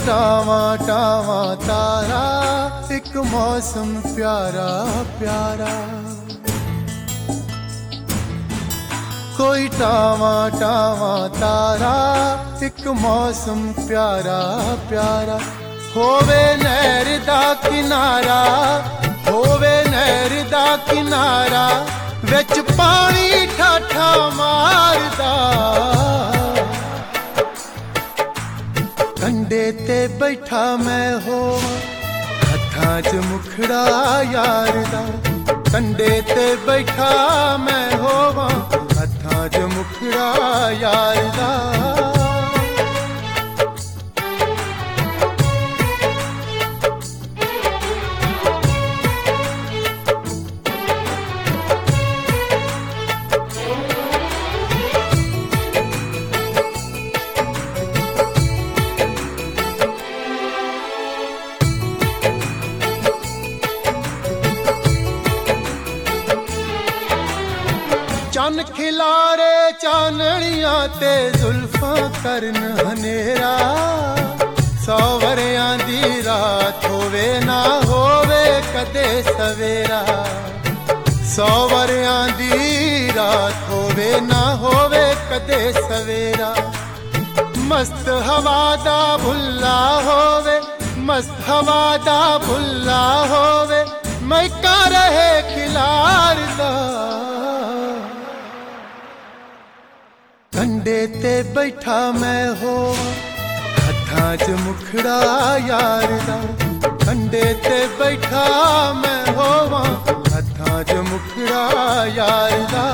Tower tower तारा एक मौसम प्यारा प्यारा, कोई टावा टावा तारा एक मौसम प्यारा प्यारा। होवे नहर दा किनारा, होवे नहर दा किनारा, विच पानी ठाठा मारदा, कंडे ते बैठा मैं हो हत्थां च मुखड़ा यार दा, कंडे ते बैठा मैं होवां हत्थां च मुखड़ा यार दा। चन खिलारे चानणियां ते जुल्फां करन हनेरा, 100 वरियां दी रात होवे ना होवे कदे सवेरा, 100 वरियां दी रात होवे ना होवे कदे सवेरा। मस्त हवा दा भुल्ला होवे, मस्त हवा दा भुल्ला होवे, मैका रहे खिलारदा, कंडे ते बैठा मैं हो हत्थां च मुखड़ा यार दा, कंडे ते बैठा मैं होवां हत्थां च मुखड़ा यार दा।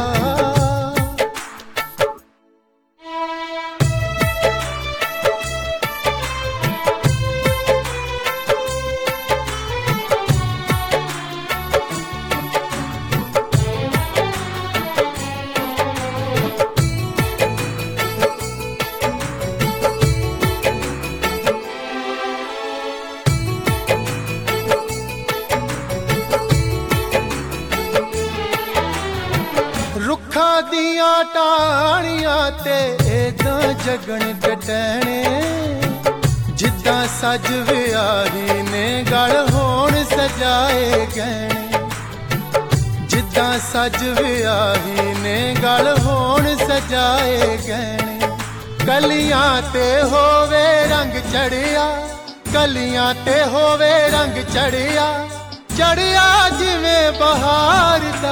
रुखा दिया टाणियां ते एदां जगन डटैणे, जिद्दां सज विआही ने गल होण सजाए गहणे, जिद्दां सज विआही ने गल होण सजाए गहणे। कलियां ते होवे रंग चढ़िया, कलियां ते होवे रंग चढ़िया, चढ़िया जिवें बहार दा,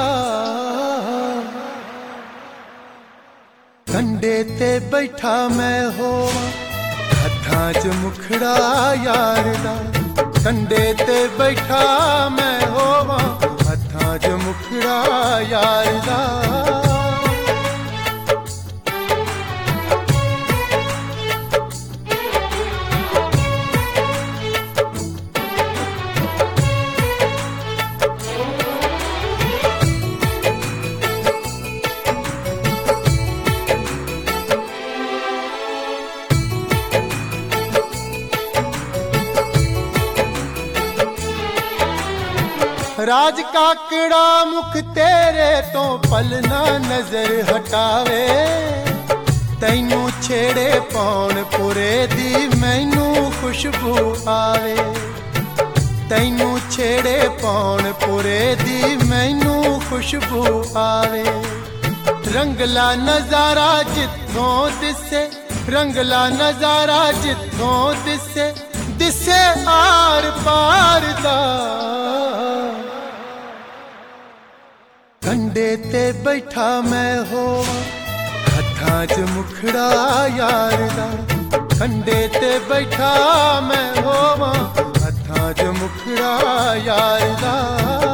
कंडे ते बैठा मैं हो हत्थां च मुखड़ा यार दा, कंडे ते बैठा मैं होवां हत्थां च मुखड़ा यार दा। राज काकड़ा मुख तेरे तो पलना नजर हटावे, तैनू छेड़े पौन पुरे दी मैनू खुशबू आवे, तैनू छेड़े पौन पुरे दी मैनू खुशबू आवे। रंगला नजारा जिथों दिसे, रंगला नजारा जिथों दिसे, दिसे आर पार दा, कंडे ते बैठा मैं हो हत्थां च मुखड़ा यार दा, कंडे ते बैठा मैं होवां हत्थां च मुखड़ा यार दा।